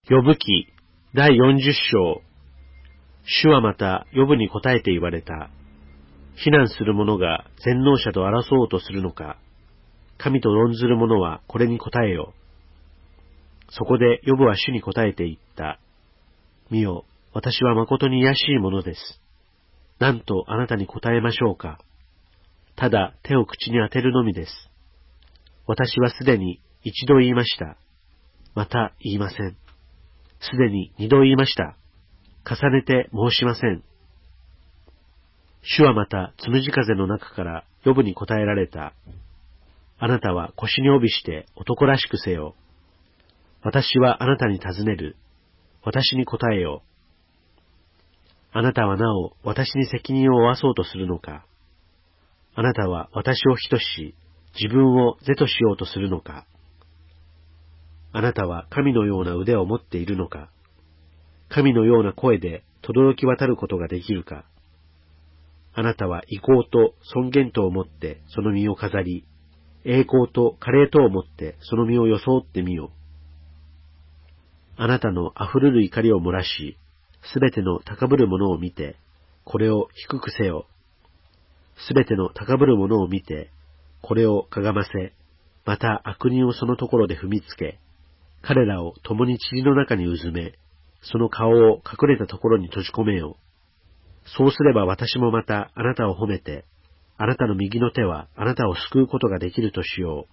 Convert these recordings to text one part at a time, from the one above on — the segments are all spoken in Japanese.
ヨブ記第40章。主はまたヨブに答えて言われた。非難する者が全能者と争おうとするのか。神と論ずる者はこれに答えよ。そこでヨブは主に答えて言った。見よ、私は誠に卑しいものです。なんとあなたに答えましょうか。ただ手を口に当てるのみです。私はすでに一度言いました。また言いません。すでに二度言いました。重ねて申しません。主はまたつむじ風の中からヨブに答えられた。あなたは腰に帯して男らしくせよ。私はあなたに尋ねる。私に答えよ。あなたはなお私に責任を負わそうとするのか。あなたは私を非とし、自分を是としようとするのか。あなたは神のような腕を持っているのか。神のような声で轟き渡ることができるか。あなたは威光と尊厳とをもってその身を飾り、栄光と華麗とをもってその身を装ってみよ。あなたの溢れる怒りを漏らし、すべての高ぶる者を見て、これを低くせよ。すべての高ぶる者を見て、これをかがませ、また悪人をそのところで踏みつけ、彼らを共に塵の中にうずめ、その顔を隠れたところに閉じ込めよう。そうすれば私もまたあなたを褒めて、あなたの右の手はあなたを救うことができるとしよう。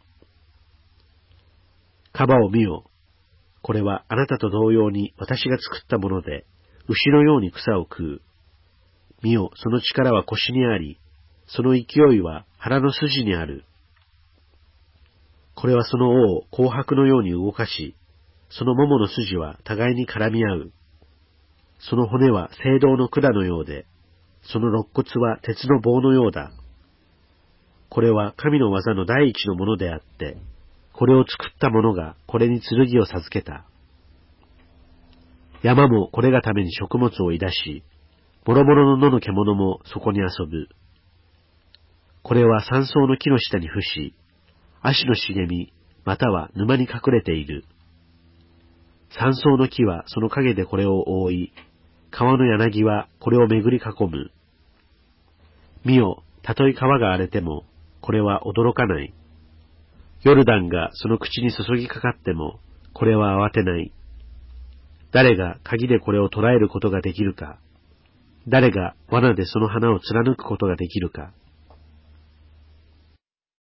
カバを見よ。これはあなたと同様に私が作ったもので、牛のように草を食う。見よ、その力は腰にあり、その勢いは腹の筋にある。これはその尾を紅白のように動かし、その桃の筋は互いに絡み合う。その骨は青銅の管のようで、その肋骨は鉄の棒のようだ。これは神の技の第一のものであって、これを作った者がこれに剣を授けた。山もこれがために食物を射出し、もろもろの野の獣もそこに遊ぶ。これは山草の木の下に伏し、葦の茂み、または沼に隠れている。山草の木はその影でこれを覆い、川の柳はこれを巡り囲む。見よ、たとえ川が荒れても、これは驚かない。ヨルダンがその口に注ぎかかっても、これは慌てない。誰が鍵でこれを捕らえることができるか。誰が罠でその花を貫くことができるか。